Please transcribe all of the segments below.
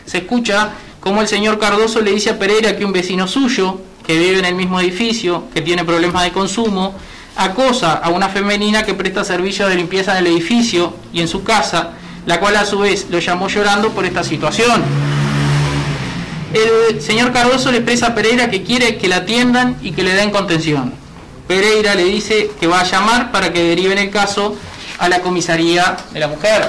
se escucha cómo el señor Cardoso le dice a Pereira que un vecino suyo, que vive en el mismo edificio, que tiene problemas de consumo, acosa a una femenina que presta servicio de limpieza en el edificio y en su casa, la cual a su vez lo llamó llorando por esta situación. El señor Cardoso le expresa a Pereira que quiere que la atiendan y que le den contención. Pereira le dice que va a llamar para que deriven el caso a la comisaría de la mujer.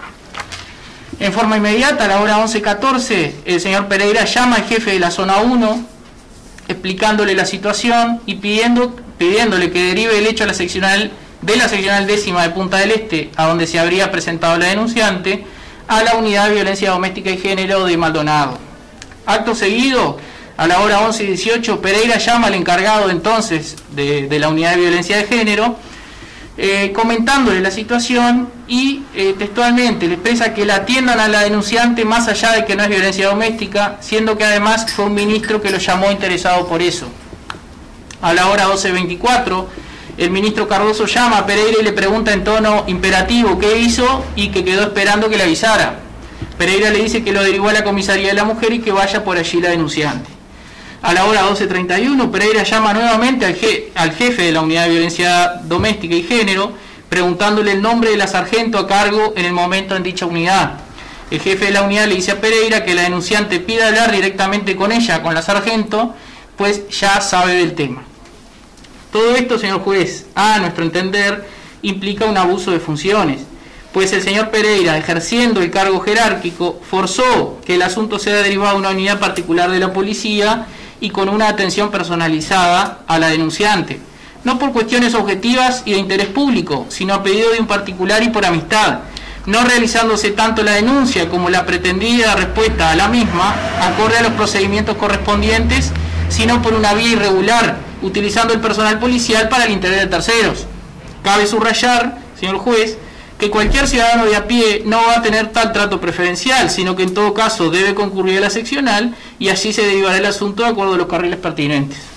En forma inmediata, a la hora 11:14, el señor Pereira llama al jefe de la zona 1, explicándole la situación y pidiéndole que derive el hecho a la seccional décima de Punta del Este, a donde se habría presentado la denunciante, a la unidad de violencia doméstica y género de Maldonado. Acto seguido, a la hora 11:18, Pereira llama al encargado entonces de la unidad de violencia de género, comentándole la situación y textualmente le expresa que la atiendan a la denunciante más allá de que no es violencia doméstica, siendo que además fue un ministro que lo llamó interesado por eso. A la hora 12:24, el ministro Cardoso llama a Pereira y le pregunta en tono imperativo qué hizo y que quedó esperando que le avisara. Pereira le dice que lo derivó a la comisaría de la mujer y que vaya por allí la denunciante. A la hora 12:31, Pereira llama nuevamente al jefe de la unidad de violencia doméstica y género, preguntándole el nombre de la sargento a cargo en el momento en dicha unidad. El jefe de la unidad le dice a Pereira que la denunciante pida hablar directamente con ella, con la sargento, pues ya sabe del tema. Todo esto, señor juez, a nuestro entender, implica un abuso de funciones, pues el señor Pereira, ejerciendo el cargo jerárquico, forzó que el asunto sea derivado a una unidad particular de la policía y con una atención personalizada a la denunciante, no por cuestiones objetivas y de interés público, sino a pedido de un particular y por amistad, no realizándose tanto la denuncia como la pretendida respuesta a la misma, acorde a los procedimientos correspondientes, sino por una vía irregular, utilizando el personal policial para el interés de terceros. Cabe subrayar, señor juez, que cualquier ciudadano de a pie no va a tener tal trato preferencial, sino que en todo caso debe concurrir a la seccional y allí se derivará el asunto de acuerdo a los carriles pertinentes.